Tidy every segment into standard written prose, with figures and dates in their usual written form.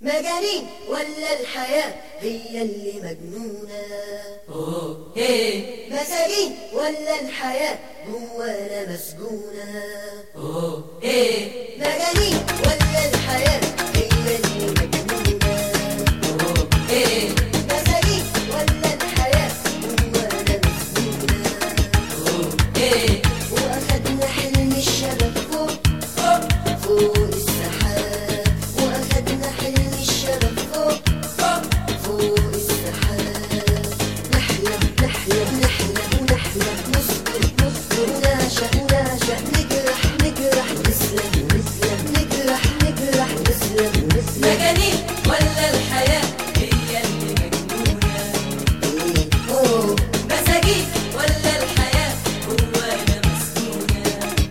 مجانين ولا الحياة هي اللي مجنونة؟ مساجين ولا الحياة جوانا مسجونة؟ مجانين ولا الحياة هي اللي مجنونة؟ مساجين ولا الحياة جوانا مسجونة؟ وأخدنا حلم الشباب فوق السحاب، وأخدنا حلم الشباب فوق السحاب. نحلم نحلم نحلم ونحلم، نصبر نصبر ونعشق نعشق، نجرح نجرح نسلم نسلم، نجرح نجرح نسلم نسلم. مجانين ولا الحياة هي اللي مجنونة؟ مساجين ولا الحياة جوانا مسجونة؟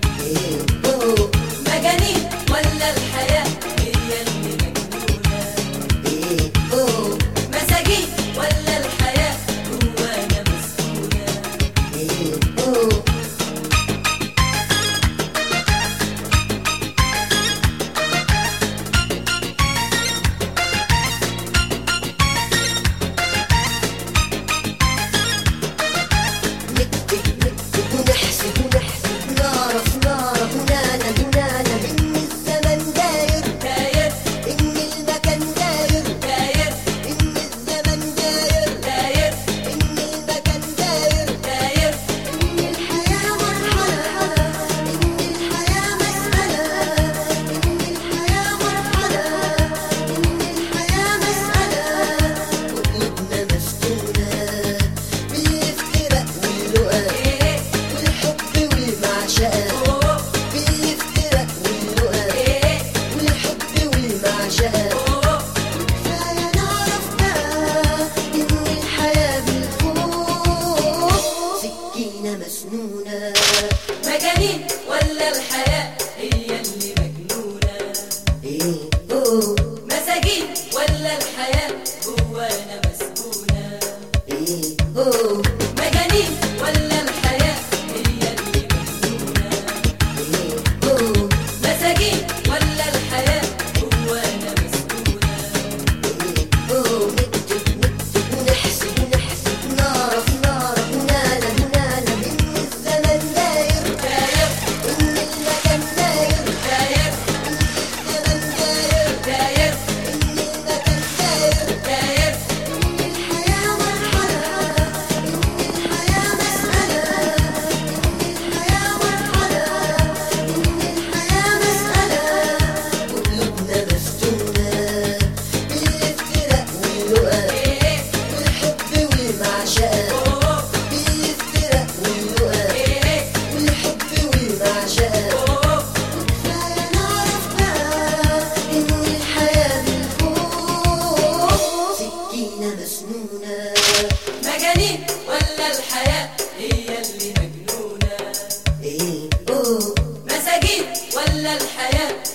مجانين ولا الحياة هي اللي مجنونة؟ مساجين ولا الحياة جوانا مسجونة؟ نكتب نكتب ونحسب ونحسب، نعرف نعرف ونعلم ونعلم إن الزمن داير داير إن المكان داير داير إن الزمن داير داير إن المكان داير داير إن الحياة مرحلة إن الحياة مسألة إن الحياة مرحلة إن الحياة مسألة. قلوبنا مسكونة بالافتراء واللقاء والحب والمعشقة، بالافتراء واللقاء والحب والمعشقة. كفاية نعرف بقى إن الحياة بالخوف سكينة مسنونة. مجانين ولا الحياة هي اللي مجنونة؟ مساجين ولا الحياة جوانا مسجونة؟ مجانين ولا الحياة هي اللي مجنونة؟ مساجين ولا الحياة جوانا مسجونة؟ نكتب نكتب ونحسب ونحسب، نعرف نعرف ونعلم ونعلم إن الزمن داير داير إن المكان داير داير الزمن داير داير إن المكان داير داير إن الحياة مرحلة إن الحياة مسألة إن الحياة مرحلة إن الحياة مسألة. قلوبنا مفتونة بالافتراء واللقاء والحب والمعشقة، بالافتراء واللقاء والحب والمعشقة. كفاية نعرف بقى إن الحياة بالخوف سكينة مسنونة. مجانين ولا الحياة هي اللي مجنونة؟ مساجين ولا الحياة